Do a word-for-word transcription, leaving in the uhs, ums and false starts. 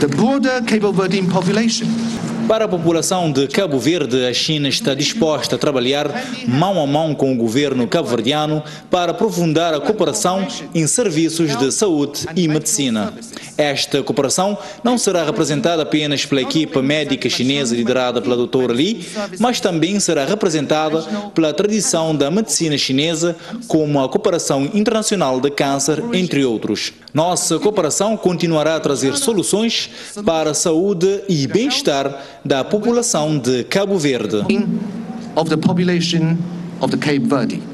the broader Cape Verdean population. Para a população de Cabo Verde, a China está disposta a trabalhar mão a mão com o governo cabo-verdiano para aprofundar a cooperação em serviços de saúde e medicina. Esta cooperação não será representada apenas pela equipa médica chinesa liderada pela doutora Li, mas também será representada pela tradição da medicina chinesa, como a cooperação internacional de câncer, entre outros. Nossa cooperação continuará a trazer soluções para a saúde e bem-estar da população de Cabo Verde. Of the population of the Cape Verde.